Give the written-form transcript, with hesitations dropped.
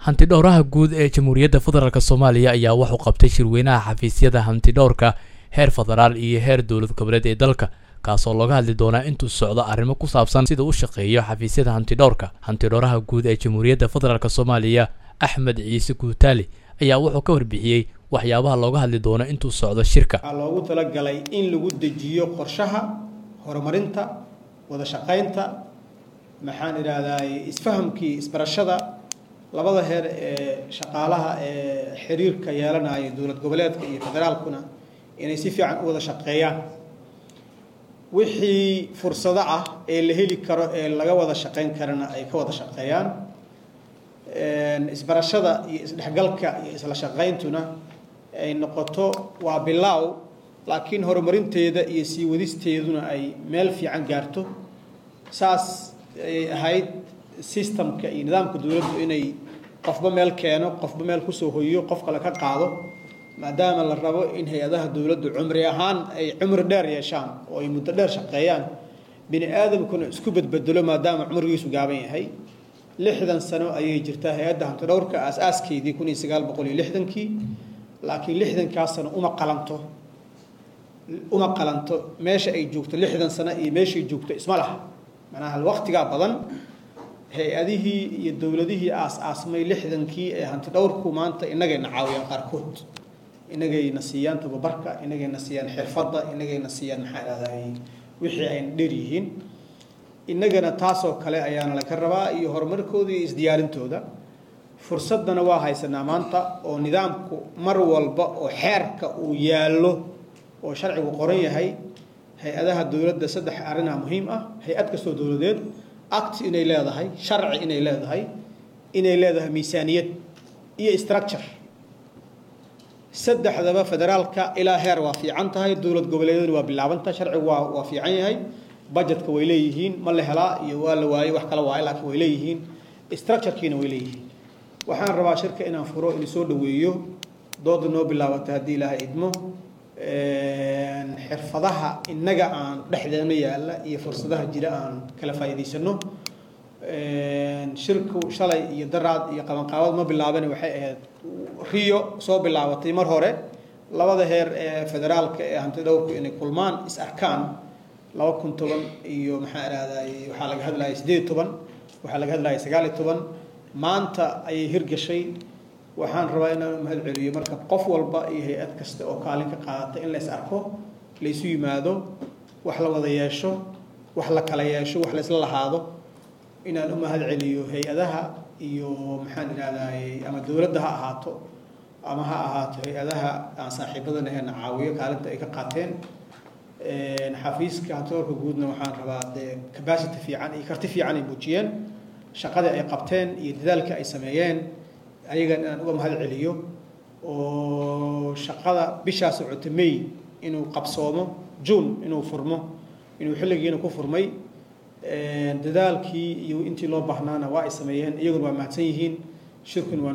hantidhowraha guud ee Jamhuuriyadda Federaalka Soomaaliya ayaa wuxuu qabtay shirweynaha xafiisyada hantidhowrka heer federaal iyo heer dowlad goboleed ee dalka kaasoo looga hadli doona intuu socdo arrimo ku saabsan sida uu shaqeeyo xafiisyada hantidhowraha guud ee Jamhuuriyadda Federaalka Soomaaliya Axmed Ciise Guutaali ayaa wuxuu ka warbixiyay waxyaabaha looga hadli doona intuu socdo shirka loogu talagalay in lagu dejiyo qorshaha horumarinta wada shaqeynta maxaan iraahdaa isfahamkii isbarashada labada heer ee shaqaalaha ee xiriirka yeelanaya dowlad goboleedka iyo federaalkuna inay si fiican u wada shaqeeyaan wixii fursado ah ee la heli karo ee laga wada shaqeyn karana ay ka wada shaqeeyaan isbarashada iyo isdhexgalka iyo isla shaqeyntuna ay noqoto waa bilaaw laakiin horumarinteeda iyo sii wadisteeduna ay meel fiican gaarto saas ay ahayd systemka iyo nidaamka dawladdu inay qofba meel keeno qofba meel ku soo hoyo qof kale ka qaado maadaama la rabo in hay'adaha dawladdu cumri ahaan ay cumri dheer yeeshaan oo ay muddo dheer shaqeeyaan bini aadamkuna isku badbedelo maadaama cumrigiisu gaaban yahay 60 sano ayay jirtaa hay'adda hantidhowrka aasaaskii 1960kii laakiin 60kaas sano uma qalanto meesha ay joogto 60 sano iyo meesha ay joogto isma laha macnaha waqtiga badan hay'adihii iyo dawladihii aasmay 60kii ee hantidhowrku maanta inagayna caawiyaan qaarkood inagayna siiyaan tababarka inagayna siiyaan xirfadda inagayna siiyaan maxaa raadayay wixii ay dheer yihiin inagana taasoo kale ayaana la ka rabaa iyo horumarkooda iyo isdiyaarintooda fursadana waa haysanaa maanta oo nidaamku mar walba oo xeerka uu yaalo oo sharcigu qoran yahay hay'adaha dawladda saddex arrin muhiim ah hay'ad kastoo dawladeed act inay leedahay sharci inay leedahay miisaaniyad iyo structure saddexdaba federaalka ilaa heer waa fiican tahay dawlad goboleedyadu waa bilaabanta sharcigu waa fiican yahay budgetka way leeyihiin ma la helaa iyo waa la waayay wax kala waay laakiin way leeyihiin structure-kiina way leeyihiin waxaan rabaa shirka inaan furo in soo dhaweeyo dooda noo bilaabatay haddii ilaahay idmo xirfadaha innaga aan dhexdeena yaala iyo fursadaha jira aan kala faa'iideysano shirku shalay iyo daraad iyo qabanqaabad ma bilaabeen waxay ahayd Rio soo bilaabatay mar hore labada heer ee federaalka ee hantidhowrku inay kulmaan is arkaan 2010 iyo maxaa raadayay waxa laga hadlayay 18 waxa laga hadlayay 19 maanta ay hirgashay waxaan rabaa inaan mahad celiyo marka qof walba iyo hay'ad kasta oo kaalin ka qaata in la is arko la isu yimaado wax la wada yeesho wax la kala yeesho wax la isla lahaado inaan u mahad celiyo hay'adaha iyo maxaan iraahday ama dawladda ha ahaato ama ha ahaato hay'adaha aan saaxiibadana ee caawiyo kaalinta ay ka qaateen xafiiska hantidhowrka guudna waxaan rabaa capacity fiican iyo karti fiican ay muujiyeen shaqada ay qabteen iyo dadaalka ay sameeyeen ayaga aan uga mahad celiyo oo shaqada bishaas socotay May inuu qabsoomo June inuu furmo inuu xilligiina ku furmay dadaalkii iyo intii loo baahnaana waa ay sameeyeen iyaguna waa mahadsan yihiin shirkuna